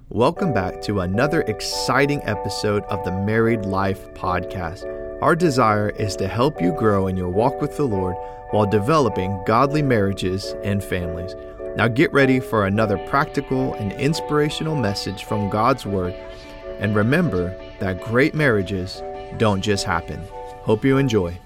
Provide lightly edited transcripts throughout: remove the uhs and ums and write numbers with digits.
Welcome back to another exciting episode of the Married Life Podcast. Our desire is to help you grow in your walk with the Lord while developing godly marriages and families. Now get ready for another practical and inspirational message from God's Word. And remember that great marriages don't just happen. Hope you enjoy.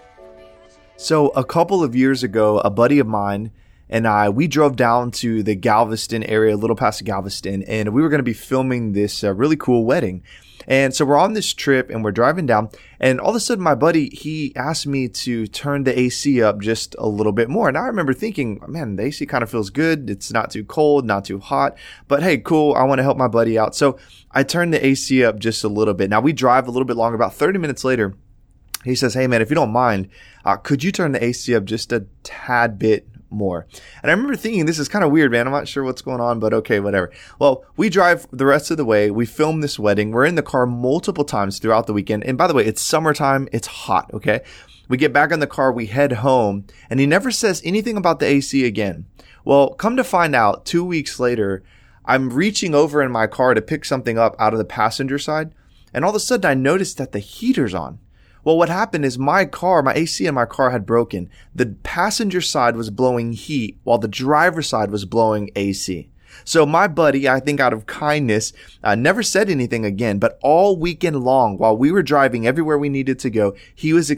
So a couple of years ago, a buddy of mine and we drove down to the Galveston area, a little past Galveston, and we were going to be filming this really cool wedding. And so we're on this trip and we're driving down, and all of a sudden my buddy, he asked me to turn the AC up just a little bit more. And I remember thinking, man, the AC kind of feels good. It's not too cold, not too hot, but hey, cool. I want to help my buddy out. So I turned the AC up just a little bit. Now we drive a little bit longer. About 30 minutes later, he says, hey man, if you don't mind, could you turn the AC up just a tad bit more? And I remember thinking, this is kind of weird, man. I'm not sure what's going on, but okay, whatever. Well, we drive the rest of the way. We film this wedding. We're in the car multiple times throughout the weekend. And by the way, it's summertime. It's hot. Okay. We get back in the car. We head home, and he never says anything about the AC again. Well, come to find out, 2 weeks later, I'm reaching over in my car to pick something up out of the passenger side. And all of a sudden I noticed that the heater's on. Well, what happened is my AC in my car had broken. The passenger side was blowing heat while the driver's side was blowing AC. So my buddy, I think out of kindness, never said anything again, but all weekend long while we were driving everywhere we needed to go, he was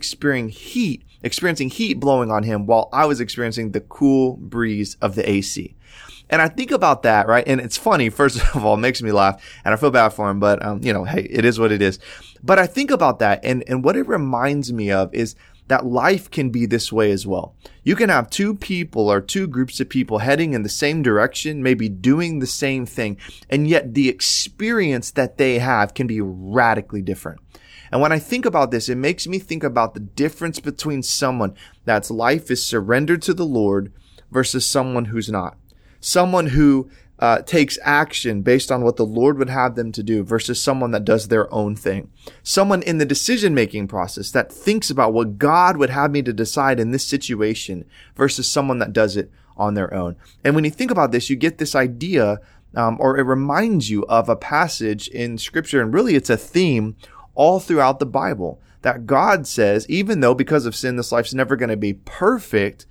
experiencing heat blowing on him while I was experiencing the cool breeze of the AC. And I think about that, right? And it's funny, first of all, it makes me laugh, and I feel bad for him, but, hey, it is what it is. But I think about that, and what it reminds me of is that life can be this way as well. You can have two people or two groups of people heading in the same direction, maybe doing the same thing, and yet the experience that they have can be radically different. And when I think about this, it makes me think about the difference between someone that's life is surrendered to the Lord versus someone who's not. Someone who takes action based on what the Lord would have them to do versus someone that does their own thing. Someone in the decision-making process that thinks about what God would have me to decide in this situation versus someone that does it on their own. And when you think about this, you get this idea, or it reminds you of a passage in Scripture, and really it's a theme all throughout the Bible, that God says, even though because of sin, this life's never going to be perfect,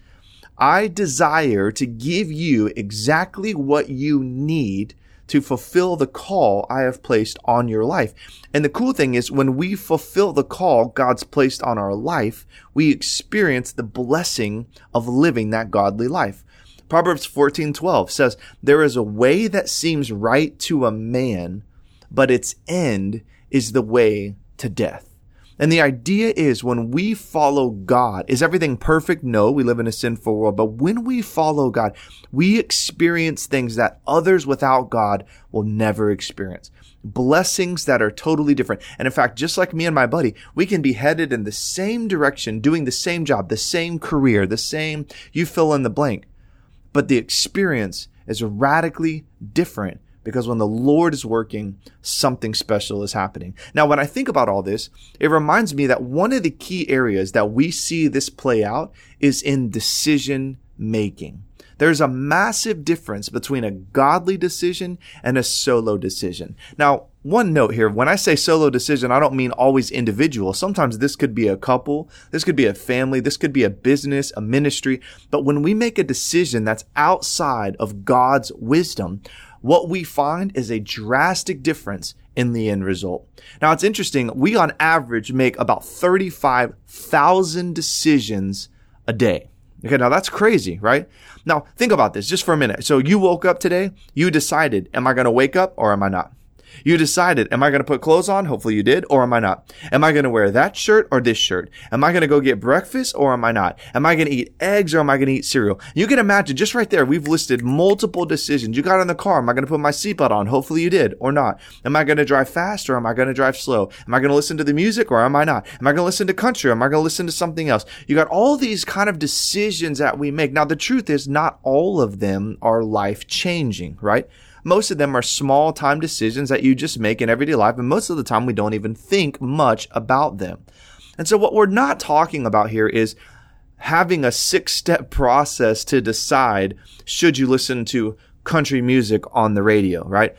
I desire to give you exactly what you need to fulfill the call I have placed on your life. And the cool thing is, when we fulfill the call God's placed on our life, we experience the blessing of living that godly life. Proverbs 14:12 says, there is a way that seems right to a man, but its end is the way to death. And the idea is, when we follow God, is everything perfect? No, we live in a sinful world. But when we follow God, we experience things that others without God will never experience. Blessings that are totally different. And in fact, just like me and my buddy, we can be headed in the same direction, doing the same job, the same career, the same, you fill in the blank. But the experience is radically different. Because when the Lord is working, something special is happening. Now, when I think about all this, it reminds me that one of the key areas that we see this play out is in decision making. There's a massive difference between a godly decision and a solo decision. Now, one note here, when I say solo decision, I don't mean always individual. Sometimes this could be a couple, this could be a family, this could be a business, a ministry. But when we make a decision that's outside of God's wisdom, what we find is a drastic difference in the end result. Now, it's interesting. We on average make about 35,000 decisions a day. Okay, now that's crazy, right? Now, think about this just for a minute. So you woke up today, you decided, am I going to wake up or am I not? You decided, am I going to put clothes on? Hopefully you did. Or am I not? Am I going to wear that shirt or this shirt? Am I going to go get breakfast or am I not? Am I going to eat eggs or am I going to eat cereal? You can imagine just right there, we've listed multiple decisions. You got in the car. Am I going to put my seatbelt on? Hopefully you did or not. Am I going to drive fast or am I going to drive slow? Am I going to listen to the music or am I not? Am I going to listen to country or am I going to listen to something else? You got all these kind of decisions that we make. Now, the truth is not all of them are life changing, right? Most of them are small time decisions that you just make in everyday life. And most of the time we don't even think much about them. And so what we're not talking about here is having a 6-step process to decide, should you listen to country music on the radio, right?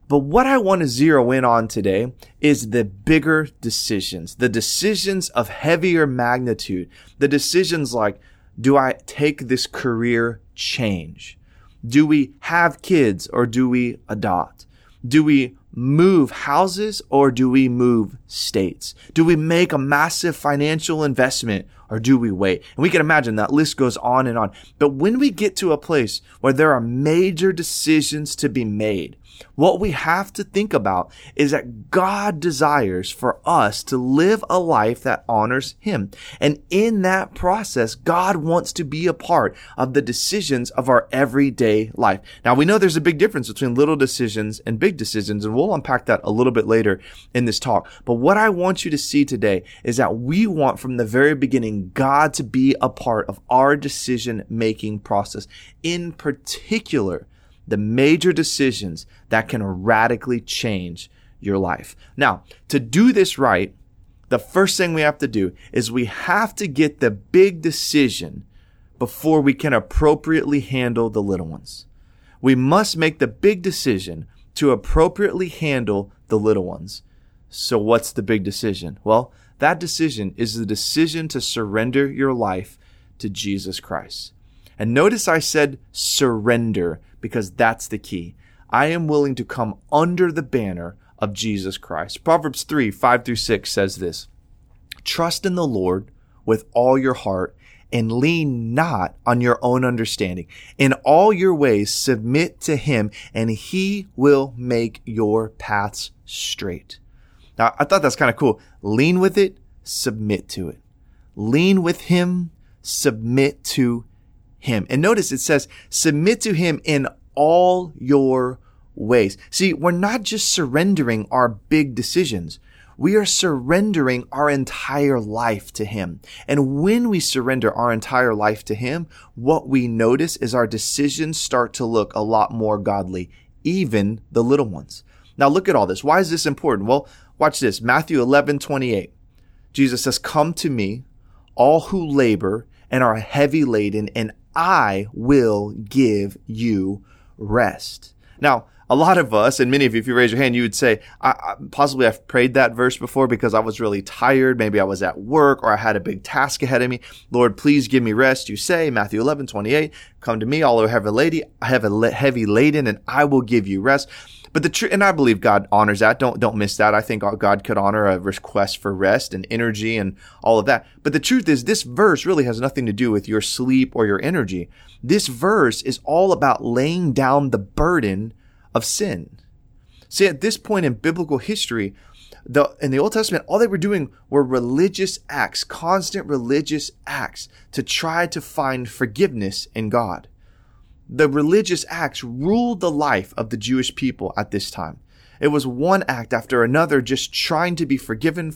But what I want to zero in on today is the bigger decisions, the decisions of heavier magnitude, the decisions like, do I take this career change? Do we have kids or do we adopt? Do we move houses or do we move states? Do we make a massive financial investment or do we wait? And we can imagine that list goes on and on. But when we get to a place where there are major decisions to be made, what we have to think about is that God desires for us to live a life that honors Him. And in that process, God wants to be a part of the decisions of our everyday life. Now, we know there's a big difference between little decisions and big decisions, and we'll unpack that a little bit later in this talk. But what I want you to see today is that we want from the very beginning God to be a part of our decision-making process. In particular, the major decisions that can radically change your life. Now, to do this right, the first thing we have to do is we have to get the big decision before we can appropriately handle the little ones. We must make the big decision to appropriately handle the little ones. So what's the big decision? Well, that decision is the decision to surrender your life to Jesus Christ. And notice I said surrender, because that's the key. I am willing to come under the banner of Jesus Christ. Proverbs 3:5-6 says this: trust in the Lord with all your heart and lean not on your own understanding. In all your ways submit to Him, and He will make your paths straight. Now, I thought that's kind of cool. Lean with it, submit to it. Lean with Him, submit to Him. And notice it says, submit to Him in all your ways. See, we're not just surrendering our big decisions. We are surrendering our entire life to Him. And when we surrender our entire life to Him, what we notice is our decisions start to look a lot more godly, even the little ones. Now look at all this. Why is this important? Well, watch this. Matthew 11:28. Jesus says, come to me, all who labor and are heavy laden, and I will give you rest. Now, a lot of us, and many of you, if you raise your hand, you would say, possibly I've prayed that verse before because I was really tired. Maybe I was at work or I had a big task ahead of me. Lord, please give me rest. You say, Matthew 11:28, come to me, all who are heavy laden, and I will give you rest. But the truth, and I believe God honors that. Don't miss that. I think God could honor a request for rest and energy and all of that. But the truth is, this verse really has nothing to do with your sleep or your energy. This verse is all about laying down the burden of sin. See, at this point in biblical history, in the Old Testament, all they were doing were religious acts, constant religious acts to try to find forgiveness in God. The religious acts ruled the life of the Jewish people at this time. It was one act after another, just trying to be forgiven.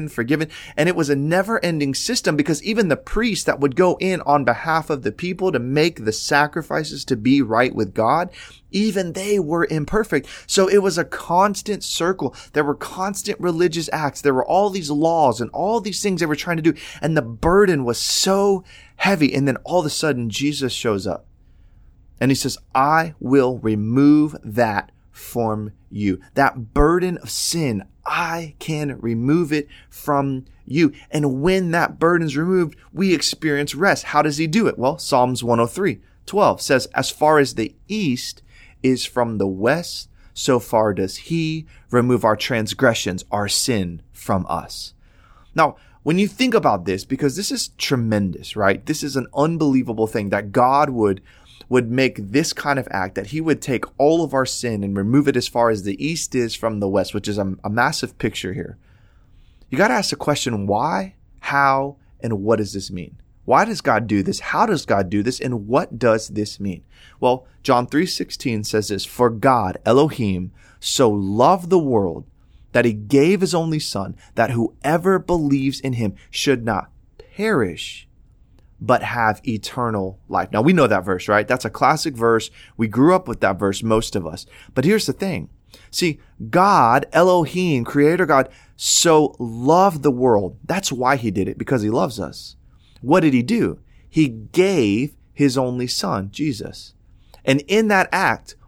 And it was a never-ending system because even the priests that would go in on behalf of the people to make the sacrifices to be right with God, even they were imperfect. So it was a constant circle. There were constant religious acts. There were all these laws and all these things they were trying to do. And the burden was so heavy. And then all of a sudden, Jesus shows up. And He says, I will remove that from you. That burden of sin, I can remove it from you. And when that burden is removed, we experience rest. How does He do it? Well, Psalms 103:12 says, as far as the east is from the west, so far does He remove our transgressions, our sin from us. Now, when you think about this, because this is tremendous, right? This is an unbelievable thing that God would make this kind of act, that He would take all of our sin and remove it as far as the east is from the west, which is a massive picture here. You got to ask the question, why, how, and what does this mean? Why does God do this? How does God do this? And what does this mean? Well, John 3:16 says this, for God, Elohim, so loved the world that He gave His only Son, that whoever believes in Him should not perish, but have eternal life. Now, we know that verse, right? That's a classic verse. We grew up with that verse, most of us. But here's the thing. See, God, Elohim, Creator God, so loved the world. That's why He did it, because He loves us. What did He do? He gave His only Son, Jesus. And in that act,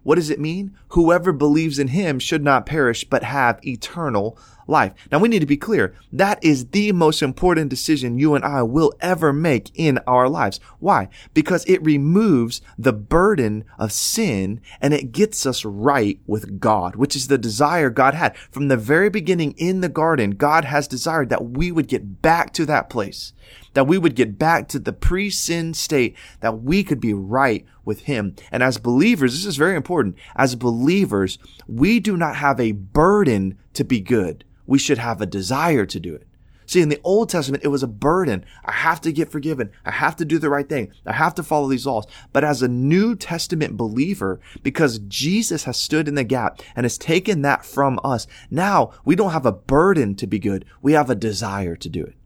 What does it mean? Whoever believes in him should not perish, but have eternal life. Now we need to be clear. That is the most important decision you and I will ever make in our lives. Why? Because it removes the burden of sin and it gets us right with God, which is the desire God had. From the very beginning in the garden, God has desired that we would get back to that place, that we would get back to the pre-sin state, that we could be right with him. And as believers, this is very important. As believers, we do not have a burden to be good. We should have a desire to do it. See, in the Old Testament, it was a burden. I have to get forgiven. I have to do the right thing. I have to follow these laws. But as a New Testament believer, because Jesus has stood in the gap and has taken that from us, now we don't have a burden to be good. We have a desire to do it.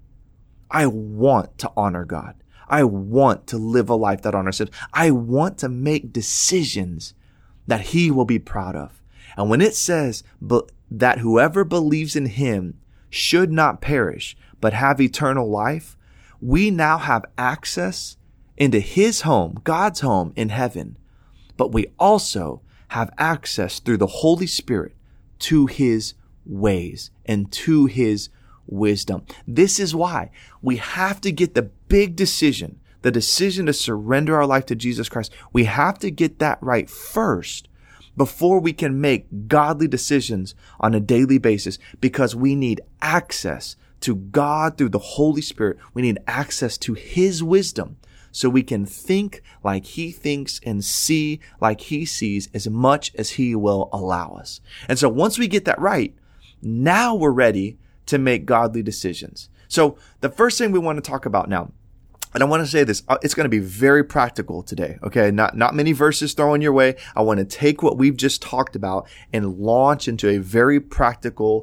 I want to honor God. I want to live a life that honors him. I want to make decisions that he will be proud of. And when it says that whoever believes in him should not perish, but have eternal life, we now have access into his home, God's home in heaven. But we also have access through the Holy Spirit to his ways and to his wisdom. This is why we have to get the big decision, the decision to surrender our life to Jesus Christ. We have to get that right first before we can make godly decisions on a daily basis, because we need access to God through the Holy Spirit. We need access to his wisdom so we can think like he thinks and see like he sees as much as he will allow us. And so once we get that right, now we're ready to make godly decisions. So the first thing we want to talk about now, and I want to say this, it's going to be very practical today, okay? Not many verses thrown your way. I want to take what we've just talked about and launch into a very practical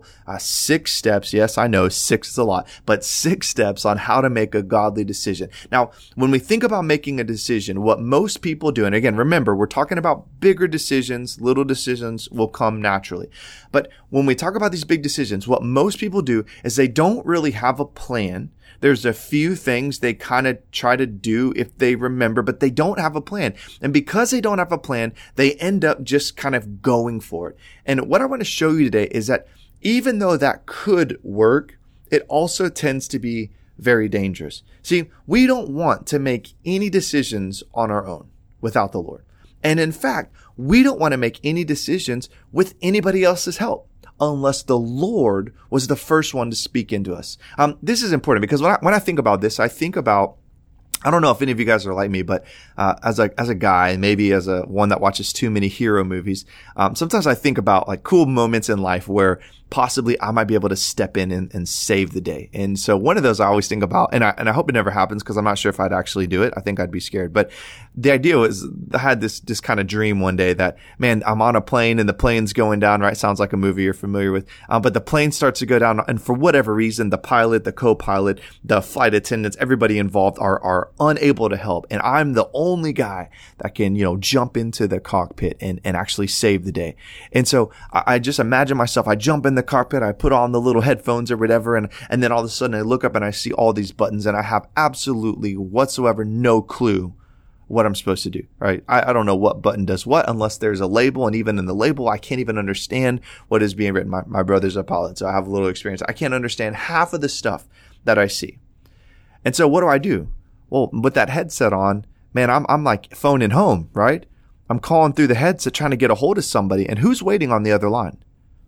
6 steps. Yes, I know 6 is a lot, but 6 steps on how to make a godly decision. Now, when we think about making a decision, what most people do, and again, remember, we're talking about bigger decisions, little decisions will come naturally. But when we talk about these big decisions, what most people do is they don't really have a plan. There's a few things they kind of try to do if they remember, but they don't have a plan. And because they don't have a plan, they end up just kind of going for it. And what I want to show you today is that even though that could work, it also tends to be very dangerous. See, we don't want to make any decisions on our own without the Lord. And in fact, we don't want to make any decisions with anybody else's help, unless the Lord was the first one to speak into us. This is important because when I think about this, I think about, I don't know if any of you guys are like me, but as a guy, maybe as one that watches too many hero movies, sometimes I think about like cool moments in life where possibly I might be able to step in and save the day. And so one of those I always think about, and I hope it never happens because I'm not sure if I'd actually do it. I think I'd be scared. But the idea was, I had this kind of dream one day that, man, I'm on a plane and the plane's going down, right? Sounds like a movie you're familiar with. But the plane starts to go down, and for whatever reason, the pilot, the co-pilot, the flight attendants, everybody involved are unable to help. And I'm the only guy that can, jump into the cockpit and actually save the day. And so I just imagine myself, I jump in the cockpit, I put on the little headphones or whatever, and then all of a sudden I look up and I see all these buttons and I have absolutely whatsoever no clue what I'm supposed to do, right? I don't know what button does what unless there's a label, and even in the label, I can't even understand what is being written. My brother's a pilot, so I have a little experience. I can't understand half of the stuff that I see. And so what do? Well, with that headset on, man, I'm like phoning home, right? I'm calling through the headset trying to get a hold of somebody, and who's waiting on the other line?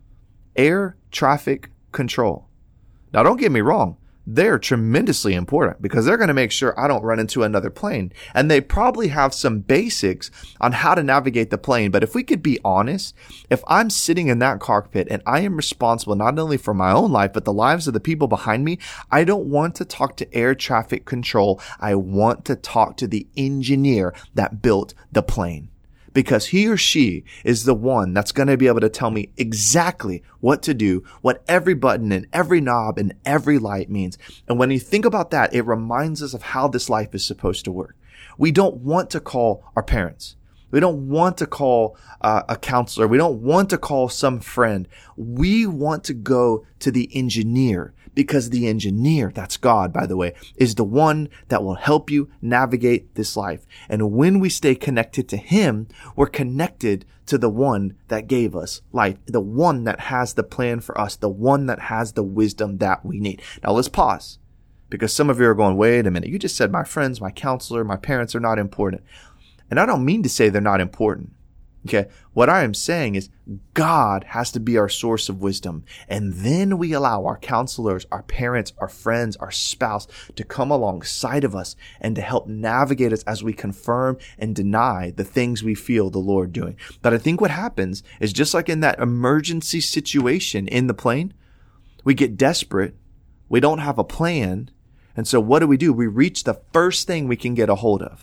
Air traffic control. Now, don't get me wrong. They're tremendously important because they're going to make sure I don't run into another plane. And they probably have some basics on how to navigate the plane. But if we could be honest, if I'm sitting in that cockpit and I am responsible not only for my own life, but the lives of the people behind me, I don't want to talk to air traffic control. I want to talk to the engineer that built the plane, because he or she is the one that's going to be able to tell me exactly what to do, what every button and every knob and every light means. And when you think about that, it reminds us of how this life is supposed to work. We don't want to call our parents. We don't want to call a counselor. We don't want to call some friend. We want to go to the engineer, because the engineer, that's God, by the way, is the one that will help you navigate this life. And when we stay connected to him, we're connected to the one that gave us life, the one that has the plan for us, the one that has the wisdom that we need. Now let's pause, because some of you are going, wait a minute, you just said my friends, my counselor, my parents are not important. And I don't mean to say they're not important. Okay. What I am saying is God has to be our source of wisdom. And then we allow our counselors, our parents, our friends, our spouse to come alongside of us and to help navigate us as we confirm and deny the things we feel the Lord doing. But I think what happens is, just like in that emergency situation in the plane, we get desperate. We don't have a plan. And so what do? We reach the first thing we can get a hold of.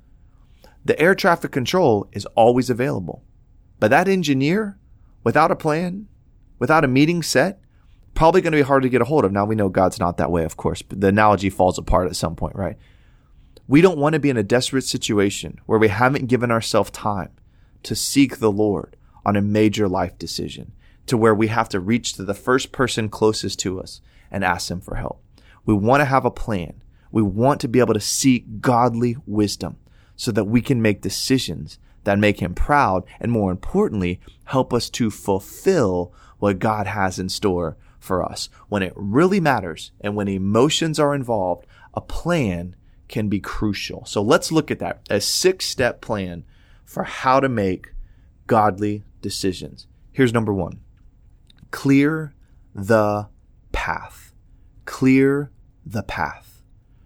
The air traffic control is always available. But that engineer, without a plan, without a meeting set, probably going to be hard to get a hold of. Now, we know God's not that way, of course, but the analogy falls apart at some point, right? We don't want to be in a desperate situation where we haven't given ourselves time to seek the Lord on a major life decision, to where we have to reach to the first person closest to us and ask them for help. We want to have a plan. We want to be able to seek godly wisdom, so that we can make decisions that make him proud, and more importantly, help us to fulfill what God has in store for us. When it really matters and when emotions are involved, a plan can be crucial. So let's look at that. A 6-step plan for how to make godly decisions. Here's number 1. Clear the path. Clear the path.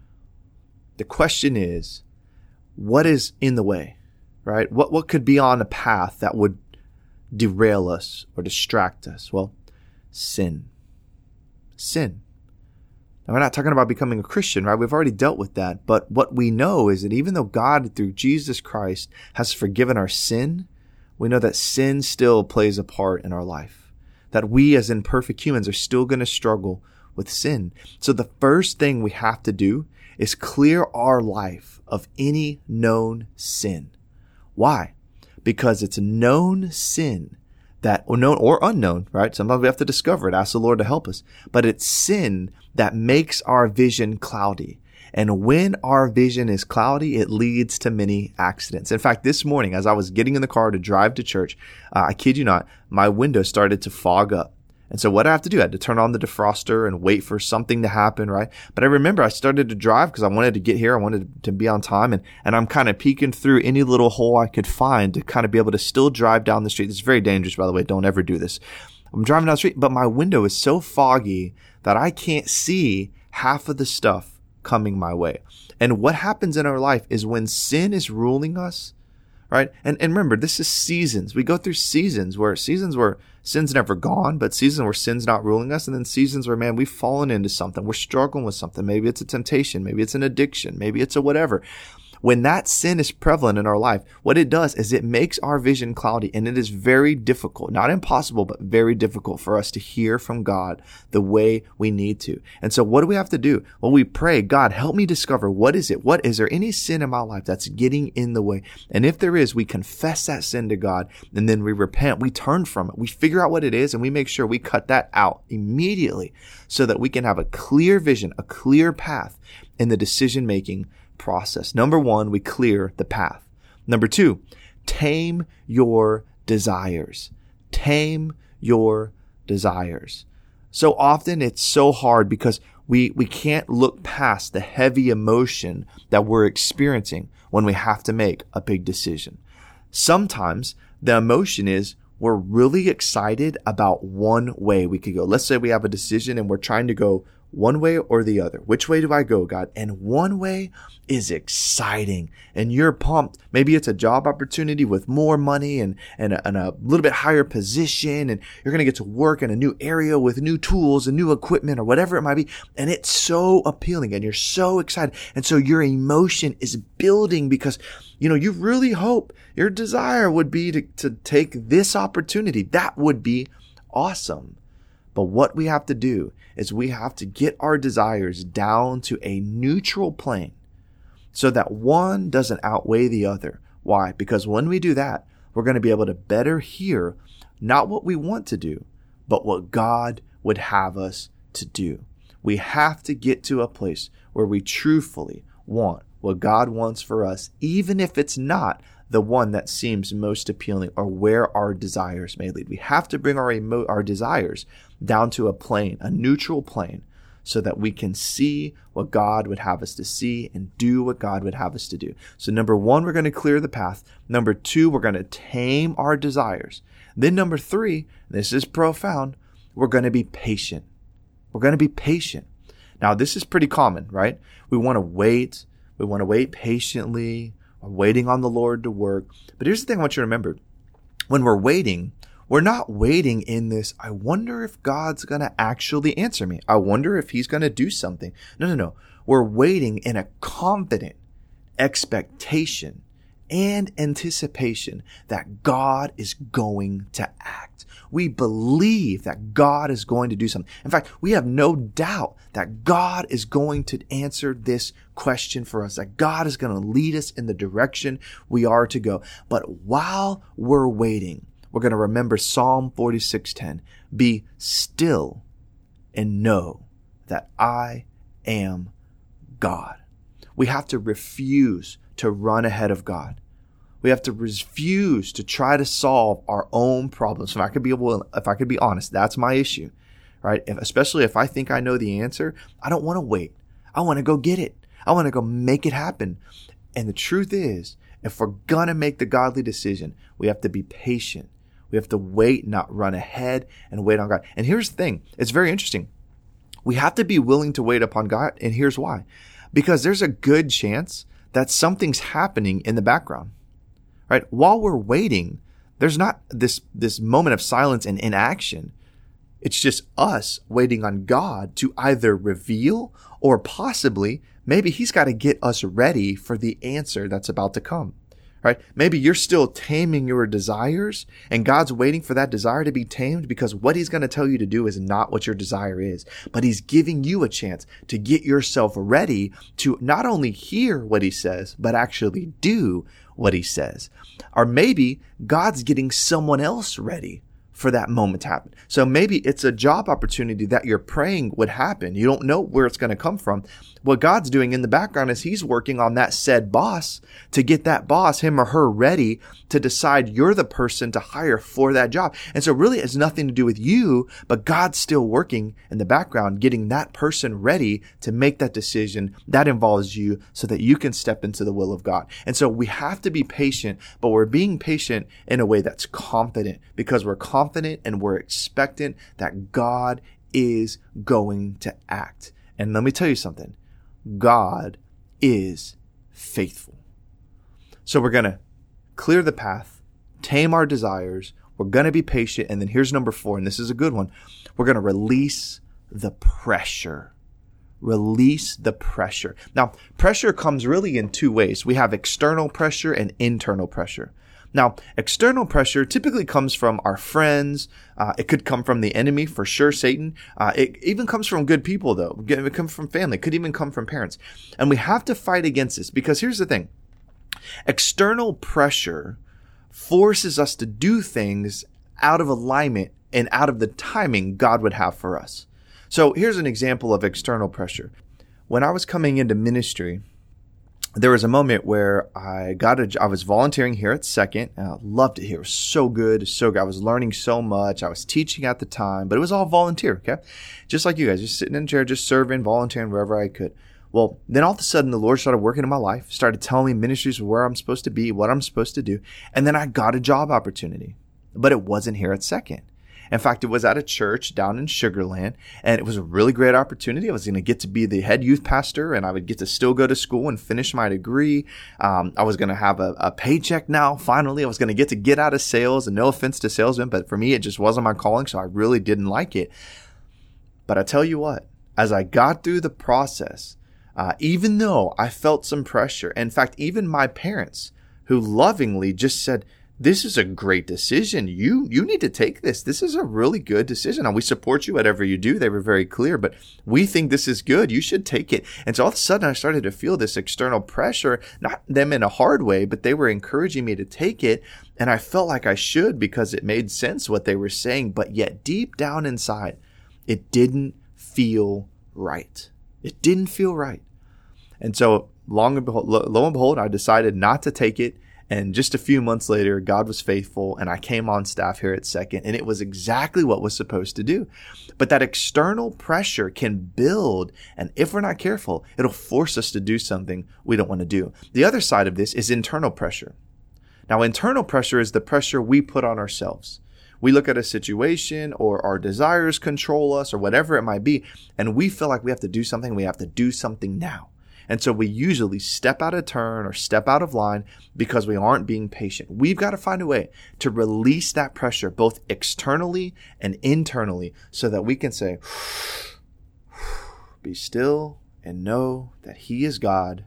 The question is, what is in the way, right? What could be on the path that would derail us or distract us? Well, sin. Sin. Now, we're not talking about becoming a Christian, right? We've already dealt with that. But what we know is that even though God, through Jesus Christ, has forgiven our sin, we know that sin still plays a part in our life. That we, as imperfect humans, are still going to struggle with sin. So the first thing we have to do is clear our life of any known sin. Why? Because it's known sin that, or known or unknown, right? Sometimes we have to discover it, ask the Lord to help us. But it's sin that makes our vision cloudy. And when our vision is cloudy, it leads to many accidents. In fact, this morning, as I was getting in the car to drive to church, I kid you not, my window started to fog up. And so what did I have to do? I had to turn on the defroster and wait for something to happen, right? But I remember I started to drive because I wanted to get here. I wanted to be on time. And I'm kind of peeking through any little hole I could find to kind of be able to still drive down the street. This is very dangerous, by the way. Don't ever do this. I'm driving down the street, but my window is so foggy that I can't see half of the stuff coming my way. And what happens in our life is when sin is ruling us, right? And remember, this is seasons. We go through seasons where sin's never gone, but seasons where sin's not ruling us. And then seasons where, man, we've fallen into something. We're struggling with something. Maybe it's a temptation. Maybe it's an addiction. Maybe it's a whatever. When that sin is prevalent in our life, what it does is it makes our vision cloudy, and it is very difficult, not impossible, but very difficult for us to hear from God the way we need to. And so what do we have to do? Well, we pray, God, help me discover what is it? Is there any sin in my life that's getting in the way? And if there is, we confess that sin to God, and then we repent. We turn from it. We figure out what it is, and we make sure we cut that out immediately so that we can have a clear vision, a clear path in the decision-making process. Number 1, we clear the path. Number 2, tame your desires. Tame your desires. So often it's so hard because we can't look past the heavy emotion that we're experiencing when we have to make a big decision. Sometimes the emotion is we're really excited about one way we could go. Let's say we have a decision and we're trying to go one way or the other. Which way do I go, God? And one way is exciting and you're pumped. Maybe it's a job opportunity with more money and a little bit higher position, and you're going to get to work in a new area with new tools and new equipment or whatever it might be. And it's so appealing and you're so excited. And so your emotion is building because, you really hope, your desire would be to take this opportunity. That would be awesome. But what we have to do is we have to get our desires down to a neutral plane so that one doesn't outweigh the other. Why? Because when we do that, we're going to be able to better hear not what we want to do, but what God would have us to do. We have to get to a place where we truthfully want what God wants for us, even if it's not the one that seems most appealing or where our desires may lead. We have to bring our desires down to a plane, a neutral plane, so that we can see what God would have us to see and do what God would have us to do. So number 1, we're going to clear the path. Number 2, we're going to tame our desires. Then number 3, this is profound, we're going to be patient. We're going to be patient. Now, this is pretty common, right? We want to wait. We want to wait patiently. We're waiting on the Lord to work. But here's the thing I want you to remember. When we're waiting, we're not waiting in this, I wonder if God's going to actually answer me. I wonder if he's going to do something. No. We're waiting in a confident expectation and anticipation that God is going to act. We believe that God is going to do something. In fact, we have no doubt that God is going to answer this question for us, that God is going to lead us in the direction we are to go. But while we're waiting, we're going to remember Psalm 46:10. Be still and know that I am God. We have to refuse to run ahead of God. We have to refuse to try to solve our own problems. If I could be honest, that's my issue, right? Especially if I think I know the answer, I don't want to wait. I want to go get it. I want to go make it happen. And the truth is, if we're going to make the godly decision, we have to be patient. We have to wait, not run ahead and wait on God. And here's the thing. It's very interesting. We have to be willing to wait upon God. And here's why. Because there's a good chance that something's happening in the background, right? While we're waiting, there's not this moment of silence and inaction. It's just us waiting on God to either reveal or possibly maybe he's got to get us ready for the answer that's about to come. Right? Maybe you're still taming your desires and God's waiting for that desire to be tamed because what he's going to tell you to do is not what your desire is, but he's giving you a chance to get yourself ready to not only hear what he says, but actually do what he says. Or maybe God's getting someone else ready for that moment to happen. So maybe it's a job opportunity that you're praying would happen. You don't know where it's going to come from. What God's doing in the background is he's working on that said boss to get that boss, him or her, ready to decide you're the person to hire for that job. And so really it has nothing to do with you, but God's still working in the background, getting that person ready to make that decision that involves you so that you can step into the will of God. And so we have to be patient, but we're being patient in a way that's confident because we're confident and we're expectant that God is going to act. And let me tell you something. God is faithful. So we're going to clear the path, tame our desires. We're going to be patient. And then here's number 4, and this is a good one. We're going to release the pressure. Release the pressure. Now, pressure comes really in 2 ways. We have external pressure and internal pressure. Now, external pressure typically comes from our friends. It could come from the enemy, for sure, Satan. It even comes from good people, though. It comes from family. It could even come from parents. And we have to fight against this because here's the thing. External pressure forces us to do things out of alignment and out of the timing God would have for us. So here's an example of external pressure. When I was coming into ministry, there was a moment where I was volunteering here at Second, and I loved it here. It was so good, so good. I was learning so much. I was teaching at the time, but it was all volunteer, okay? Just like you guys, just sitting in a chair, just serving, volunteering wherever I could. Well, then all of a sudden, the Lord started working in my life, started telling me ministries where I'm supposed to be, what I'm supposed to do, and then I got a job opportunity, but it wasn't here at Second. In fact, it was at a church down in Sugar Land, and it was a really great opportunity. I was going to get to be the head youth pastor, and I would get to still go to school and finish my degree. I was going to have a paycheck now, finally. I was going to get out of sales, and no offense to salesmen, but for me, it just wasn't my calling, so I really didn't like it. But I tell you what, as I got through the process, even though I felt some pressure, in fact, even my parents, who lovingly just said, this is a great decision. You need to take this. This is a really good decision. And we support you, whatever you do. They were very clear, but we think this is good. You should take it. And so all of a sudden I started to feel this external pressure, not them in a hard way, but they were encouraging me to take it. And I felt like I should because it made sense what they were saying. But yet deep down inside, it didn't feel right. It didn't feel right. And so lo and behold, I decided not to take it. And just a few months later, God was faithful and I came on staff here at Second, and it was exactly what was supposed to do. But that external pressure can build, and if we're not careful, it'll force us to do something we don't want to do. The other side of this is internal pressure. Now, internal pressure is the pressure we put on ourselves. We look at a situation or our desires control us or whatever it might be, and we feel like we have to do something. We have to do something now. And so we usually step out of turn or step out of line because we aren't being patient. We've got to find a way to release that pressure, both externally and internally, so that we can say, be still and know that He is God.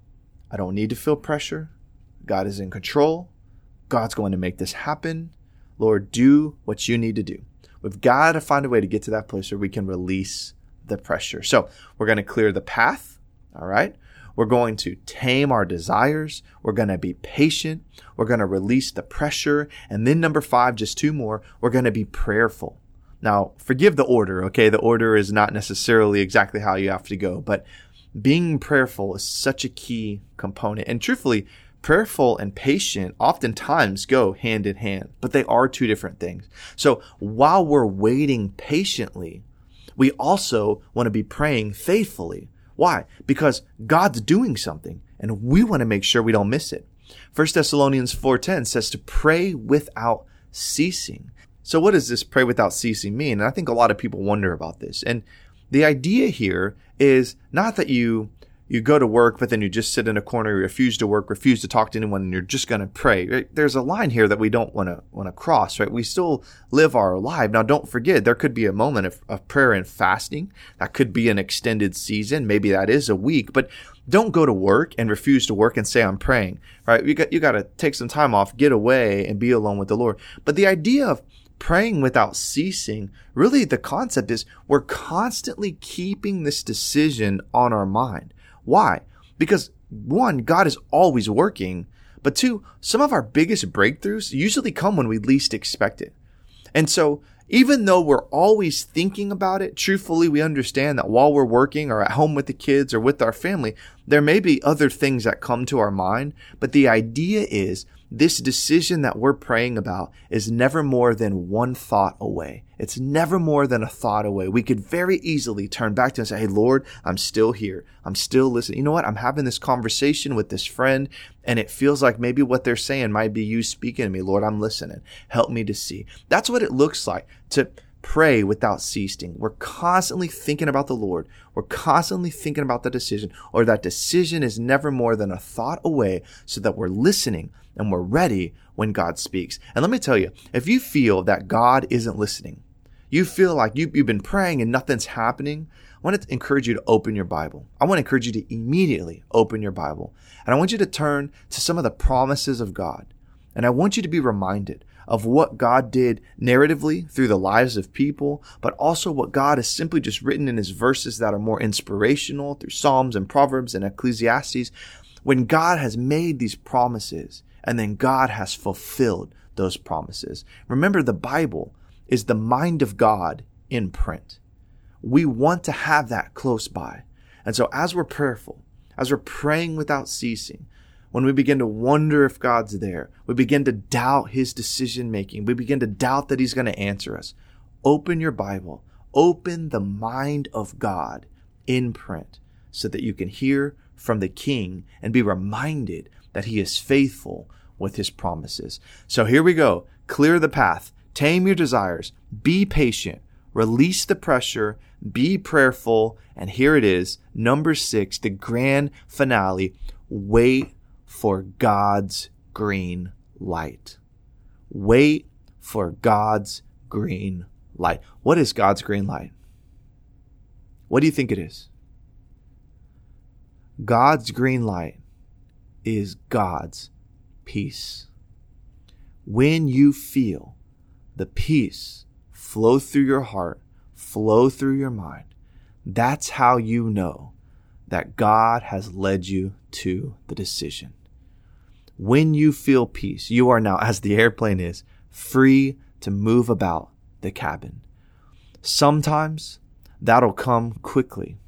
I don't need to feel pressure. God is in control. God's going to make this happen. Lord, do what you need to do. We've got to find a way to get to that place where we can release the pressure. So we're going to clear the path. All right. We're going to tame our desires. We're going to be patient. We're going to release the pressure. And then number 5, just 2 more, we're going to be prayerful. Now, forgive the order. Okay. The order is not necessarily exactly how you have to go, but being prayerful is such a key component. And truthfully, prayerful and patient oftentimes go hand in hand, but they are 2 different things. So while we're waiting patiently, we also want to be praying faithfully. Why? Because God's doing something and we want to make sure we don't miss it. 1 Thessalonians 4:10 says to pray without ceasing. So what does this pray without ceasing mean? And I think a lot of people wonder about this. And the idea here is not that you go to work, but then you just sit in a corner, you refuse to work, refuse to talk to anyone, and you're just going to pray. Right? There's a line here that we don't want to cross, right? We still live our life. Now, don't forget, there could be a moment of prayer and fasting. That could be an extended season. Maybe that is a week, but don't go to work and refuse to work and say, I'm praying, right? You got to take some time off, get away and be alone with the Lord. But the idea of praying without ceasing, really the concept is we're constantly keeping this decision on our mind. Why? Because 1, God is always working, but 2, some of our biggest breakthroughs usually come when we least expect it. And so even though we're always thinking about it, truthfully, we understand that while we're working or at home with the kids or with our family, there may be other things that come to our mind. But the idea is this decision that we're praying about is never more than 1 thought away. It's never more than a thought away. We could very easily turn back to and say, hey, Lord, I'm still here. I'm still listening. You know what? I'm having this conversation with this friend, and it feels like maybe what they're saying might be you speaking to me. Lord, I'm listening. Help me to see. That's what it looks like to pray without ceasing. We're constantly thinking about the Lord. We're constantly thinking about the decision, or that decision is never more than a thought away, so that we're listening and we're ready when God speaks. And let me tell you, if you feel that God isn't listening, you feel like you've been praying and nothing's happening, I want to encourage you to open your Bible. I want to encourage you to immediately open your Bible. And I want you to turn to some of the promises of God. And I want you to be reminded of what God did narratively through the lives of people, but also what God has simply just written in His verses that are more inspirational through Psalms and Proverbs and Ecclesiastes. When God has made these promises and then God has fulfilled those promises. Remember, the Bible is the mind of God in print. We want to have that close by. And so as we're prayerful, as we're praying without ceasing, when we begin to wonder if God's there, we begin to doubt His decision making, we begin to doubt that He's going to answer us, open your Bible, open the mind of God in print so that you can hear from the King and be reminded that He is faithful with His promises. So here we go. Clear the path. Tame your desires. Be patient. Release the pressure. Be prayerful. And here it is, number 6, the grand finale. Wait for God's green light. Wait for God's green light. What is God's green light? What do you think it is? God's green light is God's peace. When you feel the peace flow through your heart, flow through your mind, that's how you know that God has led you to the decision. When you feel peace, you are now, as the airplane is, free to move about the cabin. Sometimes that'll come quickly.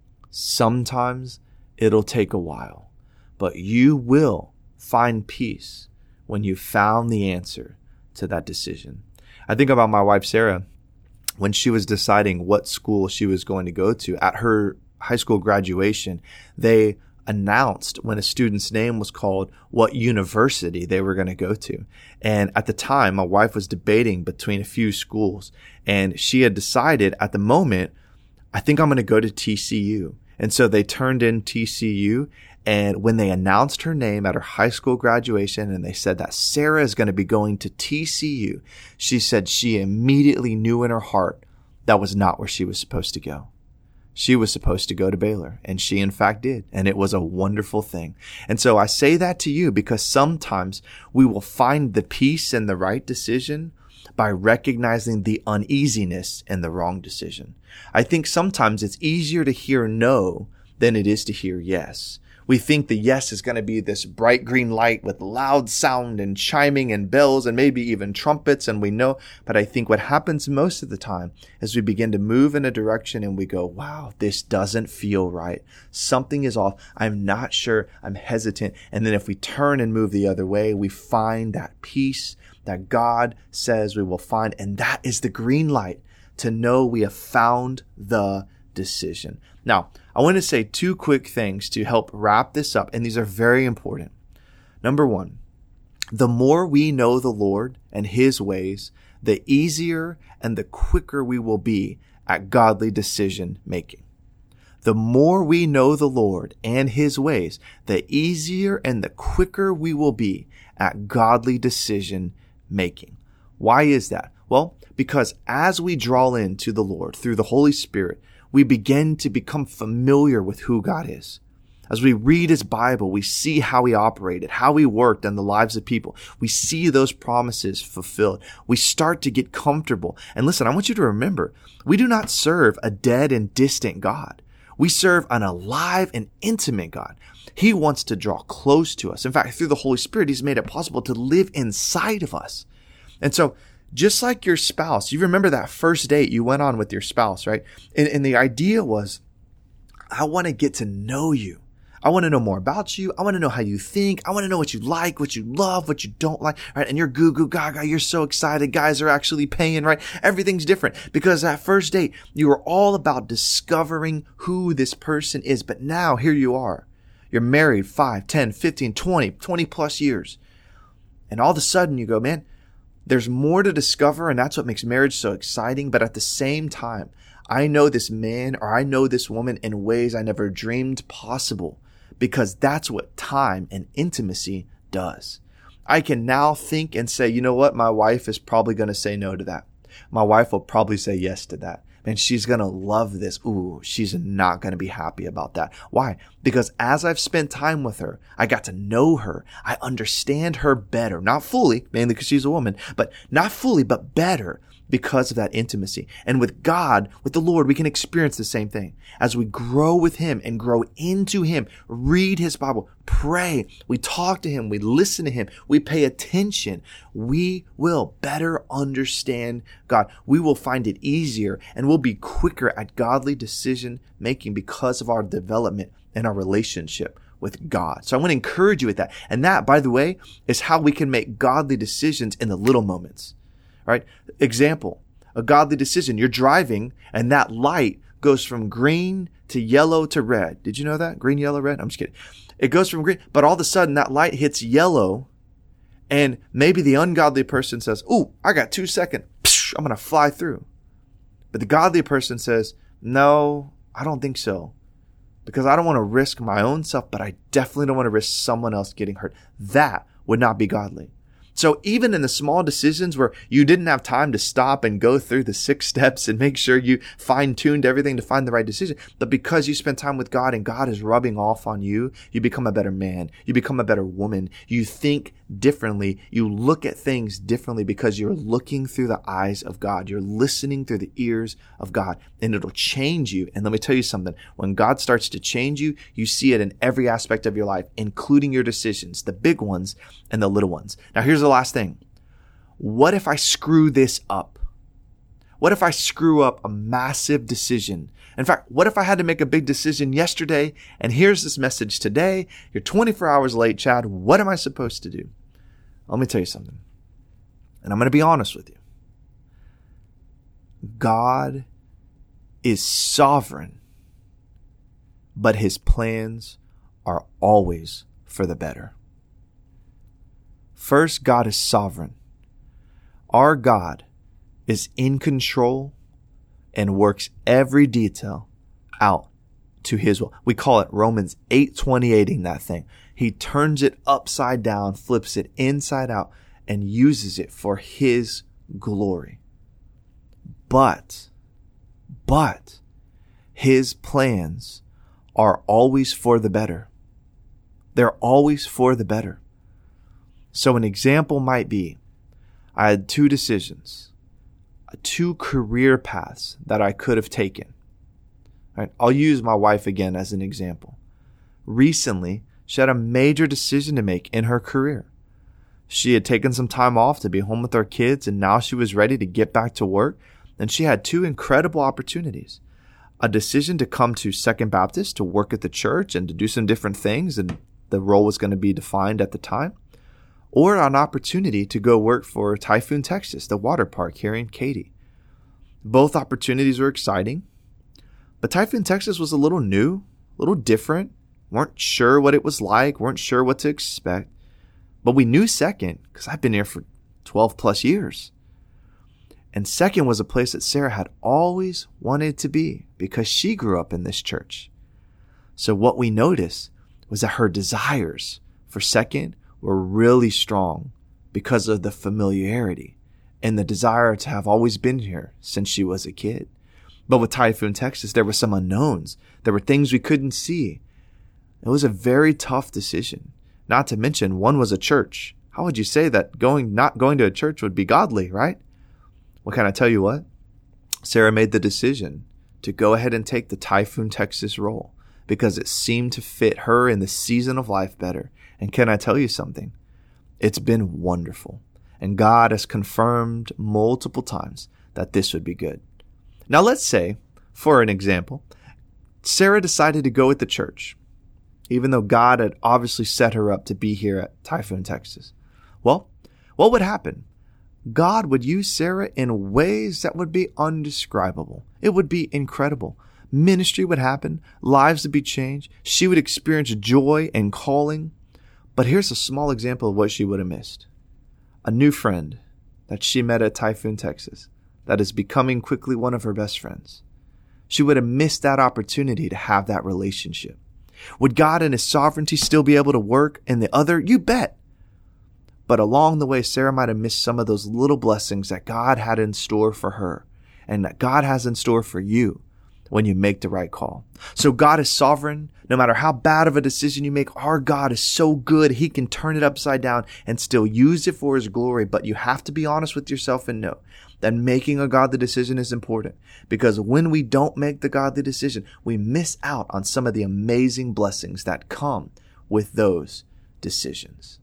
Sometimes it'll take a while, but you will find peace when you found the answer to that decision. I think about my wife, Sarah, when she was deciding what school she was going to go to. At her high school graduation, they announced when a student's name was called what university they were going to go to. And at the time, my wife was debating between a few schools, and she had decided at the moment, I think I'm going to go to TCU. And so they turned in TCU, and when they announced her name at her high school graduation and they said that Sarah is going to be going to TCU, she said she immediately knew in her heart that was not where she was supposed to go. She was supposed to go to Baylor, and she in fact did, and it was a wonderful thing. And so I say that to you because sometimes we will find the peace in the right decision by recognizing the uneasiness in the wrong decision. I think sometimes it's easier to hear no than it is to hear yes. We think the yes is going to be this bright green light with loud sound and chiming and bells and maybe even trumpets, and we know. But I think what happens most of the time is we begin to move in a direction and we go, wow, this doesn't feel right. Something is off. I'm not sure. I'm hesitant. And then if we turn and move the other way, we find that peace that God says we will find. And that is the green light to know we have found the decision. Now, I want to say two quick things to help wrap this up, and these are very important. Number one, the more we know the Lord and His ways, the easier and the quicker we will be at godly decision making. The more we know the Lord and His ways, the easier and the quicker we will be at godly decision making. Why is that? Well, because as we draw into the Lord through the Holy Spirit, we begin to become familiar with who God is. As we read His Bible, we see how He operated, how He worked in the lives of people. We see those promises fulfilled. We start to get comfortable. And listen, I want you to remember, we do not serve a dead and distant God. We serve an alive and intimate God. He wants to draw close to us. In fact, through the Holy Spirit, He's made it possible to live inside of us. And so, just like your spouse, you remember that first date you went on with your spouse, right? And the idea was, I want to get to know you. I want to know more about you. I want to know how you think. I want to know what you like, what you love, what you don't like, right? And you're goo goo gaga. You're so excited. Guys are actually paying, right? Everything's different because that first date, you were all about discovering who this person is. But now here you are. You're married 5, 10, 15, 20 plus years. And all of a sudden you go, man, there's more to discover, and that's what makes marriage so exciting. But at the same time, I know this man or I know this woman in ways I never dreamed possible, because that's what time and intimacy does. I can now think and say, you know what? My wife is probably going to say no to that. My wife will probably say yes to that. And she's going to love this. Ooh, she's not going to be happy about that. Why? Because as I've spent time with her, I got to know her. I understand her better. Not fully, mainly because she's a woman, but not fully, but better because of that intimacy. And with God, with the Lord, we can experience the same thing. As we grow with Him and grow into Him, read His Bible, pray, we talk to Him, we listen to Him, we pay attention, we will better understand God. We will find it easier and we'll be quicker at godly decision making because of our development and our relationship with God. So I want to encourage you with that. And that, by the way, is how we can make godly decisions in the little moments. Right? Example, a godly decision. You're driving and that light goes from green to yellow to red. Did you know that? Green, yellow, red? I'm just kidding. It goes from green, but all of a sudden that light hits yellow and maybe the ungodly person says, ooh, I got 2 seconds. I'm going to fly through. But the godly person says, no, I don't think so. Because I don't want to risk my own self, but I definitely don't want to risk someone else getting hurt. That would not be godly. So even in the small decisions where you didn't have time to stop and go through the 6 steps and make sure you fine-tuned everything to find the right decision, but because you spend time with God and God is rubbing off on you, you become a better man. You become a better woman. You think differently. You look at things differently because you're looking through the eyes of God. You're listening through the ears of God, and it'll change you. And let me tell you something. When God starts to change you, you see it in every aspect of your life, including your decisions, the big ones and the little ones. Now, here's the last thing. What if I screw this up? What if I screw up a massive decision? In fact, what if I had to make a big decision yesterday and here's this message today? You're 24 hours late, Chad. What am I supposed to do? Let me tell you something. And I'm going to be honest with you. God is sovereign, but his plans are always for the better. First, God is sovereign. Our God is in control and works every detail out to his will. We call it Romans 8:28ing that thing. He turns it upside down, flips it inside out, and uses it for his glory. But his plans are always for the better. They're always for the better. So an example might be, I had 2 decisions, 2 career paths that I could have taken. Right? I'll use my wife again as an example. Recently, she had a major decision to make in her career. She had taken some time off to be home with her kids, and now she was ready to get back to work. And she had 2 incredible opportunities. A decision to come to Second Baptist to work at the church and to do some different things, and the role was going to be defined at the time. Or an opportunity to go work for Typhoon, Texas, the water park here in Katy. Both opportunities were exciting, but Typhoon, Texas was a little new, a little different. Weren't sure what it was like, weren't sure what to expect. But we knew Second because I've been here for 12 plus years. And Second was a place that Sarah had always wanted to be because she grew up in this church. So what we noticed was that her desires for Second were really strong because of the familiarity and the desire to have always been here since she was a kid. But with Typhoon, Texas, there were some unknowns. There were things we couldn't see. It was a very tough decision. Not to mention, one was a church. How would you say that not going to a church would be godly, right? Well, can I tell you what? Sarah made the decision to go ahead and take the Typhoon, Texas role because it seemed to fit her in the season of life better. And can I tell you something? It's been wonderful. And God has confirmed multiple times that this would be good. Now let's say, for an example, Sarah decided to go with the church, even though God had obviously set her up to be here at Typhoon, Texas. Well, what would happen? God would use Sarah in ways that would be undescribable. It would be incredible. Ministry would happen. Lives would be changed. She would experience joy and calling. But here's a small example of what she would have missed. A new friend that she met at Typhoon, Texas, that is becoming quickly one of her best friends. She would have missed that opportunity to have that relationship. Would God in his sovereignty still be able to work in the other? You bet. But along the way, Sarah might have missed some of those little blessings that God had in store for her and that God has in store for you when you make the right call. So God is sovereign. No matter how bad of a decision you make, our God is so good. He can turn it upside down and still use it for his glory. But you have to be honest with yourself and know that making a godly decision is important, because when we don't make the godly decision, we miss out on some of the amazing blessings that come with those decisions.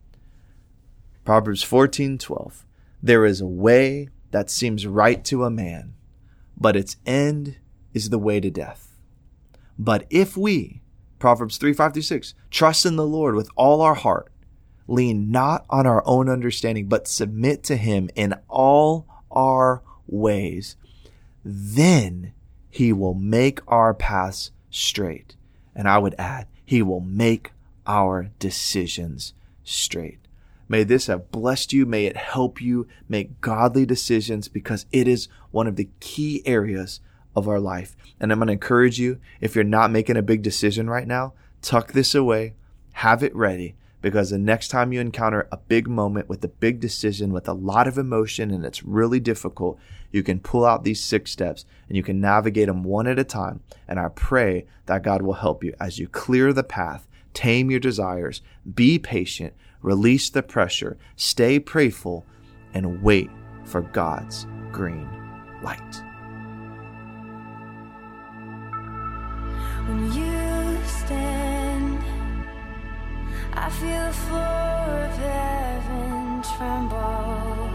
Proverbs 14:12. There is a way that seems right to a man, but its end is the way to death. But if we, Proverbs 3:5-6, trust in the Lord with all our heart, lean not on our own understanding, but submit to him in all our ways, then he will make our paths straight. And I would add, he will make our decisions straight. May this have blessed you. May it help you make godly decisions, because it is one of the key areas of our life. And I'm going to encourage you, if you're not making a big decision right now, tuck this away, have it ready, because the next time you encounter a big moment with a big decision with a lot of emotion and it's really difficult, you can pull out these 6 steps and you can navigate them one at a time. And I pray that God will help you as you clear the path, tame your desires, be patient, release the pressure, stay prayerful, and wait for God's green light. When you stand, I feel the floor of heaven tremble.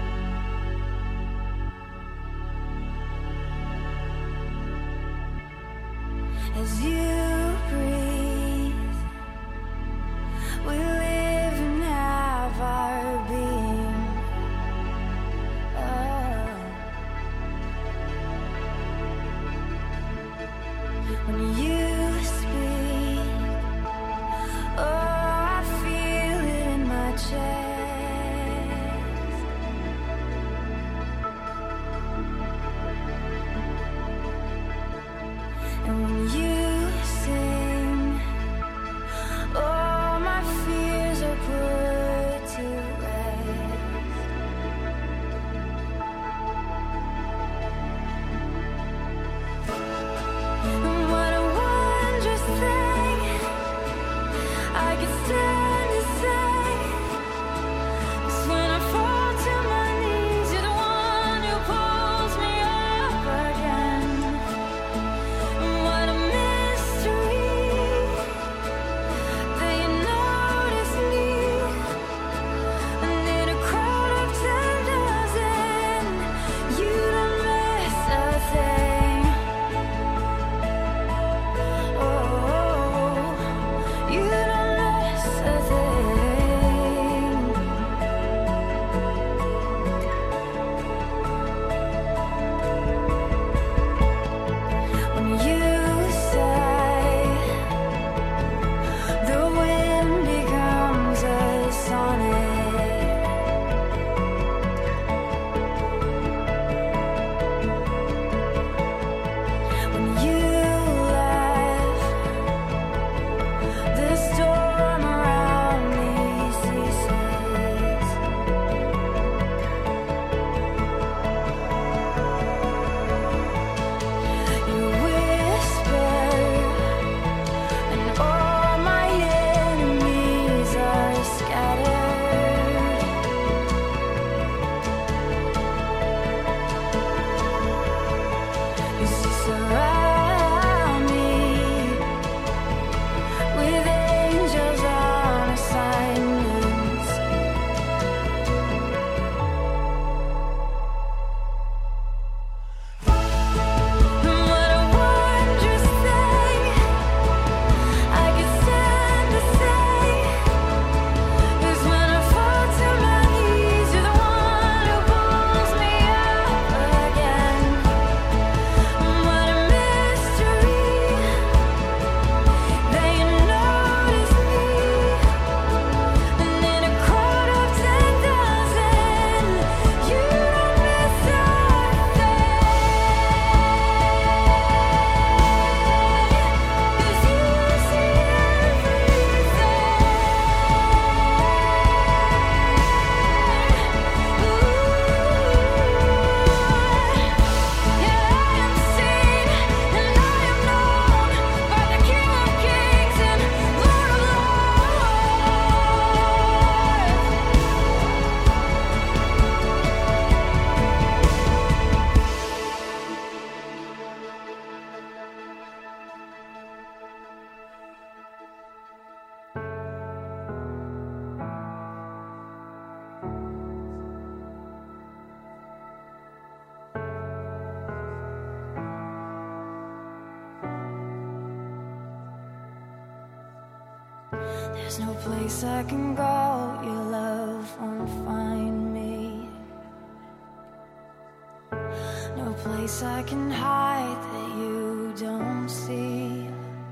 As you breathe, we live and have our being. When you speak, oh, I feel it in my chest. And when you sing, oh, my fears are put to rest. And what a wondrous thing I can stand to say, 'cause when I fall to my knees, you're the one who pulls me up again. And what a mystery that you notice me, and in a crowd of 10,000, you don't miss a thing. Oh, you don't miss a thing. When you sigh, the wind becomes a sonnet. When you laugh, the storm around me ceases. You whisper, and all my enemies are scattered. You surround me with angels on assignments. What a wondrous thing I can stand to say, 'cause when I fall to my knees, you're the one who pulls me up again. What a mystery that you notice me, and in a crowd of 10,000, you don't miss a thing. 'Cause you see everything. Yeah, I am seen and I am known by the King of Kings and Lord of There's no place I can go, your love won't find me. No place I can hide that you don't see.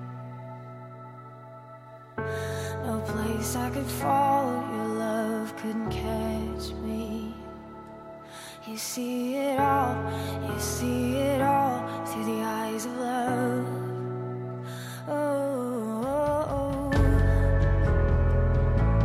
No place I could fall, your love couldn't catch me. You see it all through the eyes of love. Oh, oh, oh.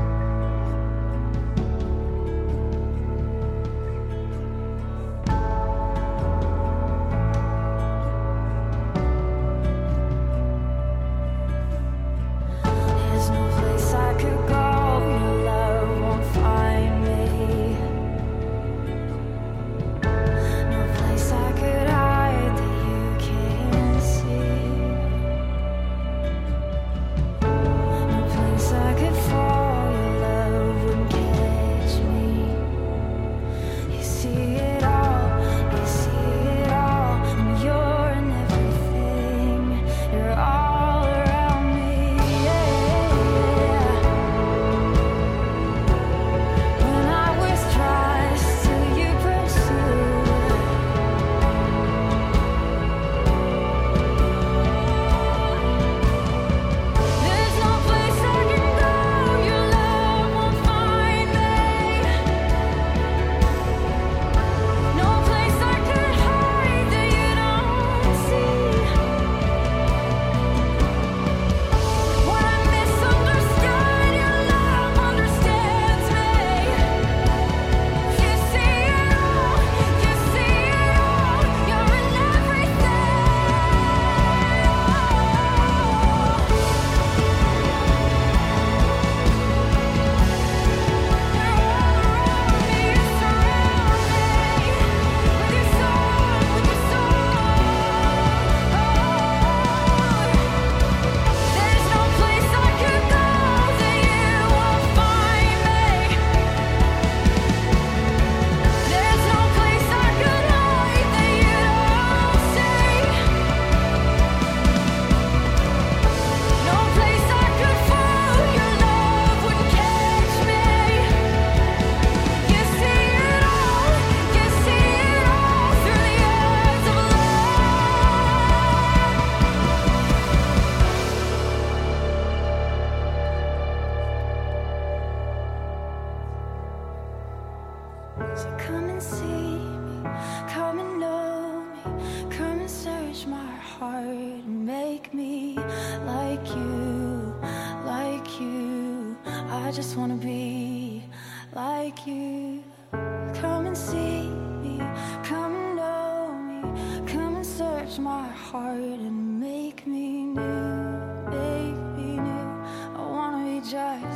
heart and make me like you, like you. I just wanna be like you. Come and see me, come and know me, come and search my heart and make me new, make me new. I wanna be just